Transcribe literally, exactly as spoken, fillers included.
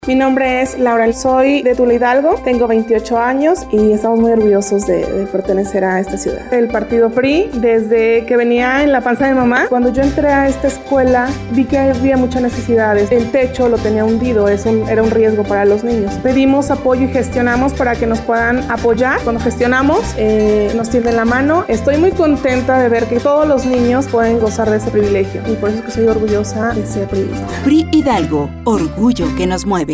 Mi nombre es Laura, soy de Tula Hidalgo, tengo veintiocho años y estamos muy orgullosos de, de pertenecer a esta ciudad. El partido P R I, desde que venía en la panza de mamá, cuando yo entré a esta escuela vi que había muchas necesidades. El techo lo tenía hundido, es un, era un riesgo para los niños. Pedimos apoyo y gestionamos para que nos puedan apoyar. Cuando gestionamos, eh, nos tienden la mano. Estoy muy contenta de ver que todos los niños pueden gozar de ese privilegio y por eso es que soy orgullosa de ser priista. P R I Hidalgo, orgullo que nos mueve.